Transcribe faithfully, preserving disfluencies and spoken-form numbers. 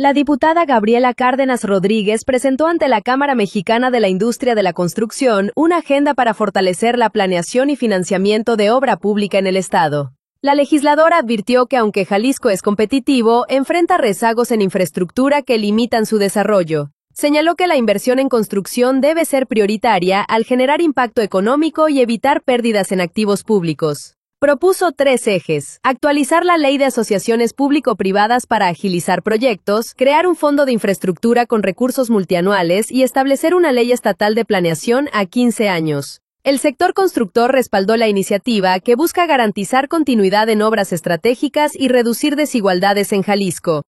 La diputada Gabriela Cárdenas Rodríguez presentó ante la Cámara Mexicana de la Industria de la Construcción una agenda para fortalecer la planeación y financiamiento de obra pública en el Estado. La legisladora advirtió que aunque Jalisco es competitivo, enfrenta rezagos en infraestructura que limitan su desarrollo. Señaló que la inversión en construcción debe ser prioritaria al generar impacto económico y evitar pérdidas en activos públicos. Propuso tres ejes: actualizar la ley de asociaciones público-privadas para agilizar proyectos, crear un fondo de infraestructura con recursos multianuales y establecer una ley estatal de planeación a quince años. El sector constructor respaldó la iniciativa, que busca garantizar continuidad en obras estratégicas y reducir desigualdades en Jalisco.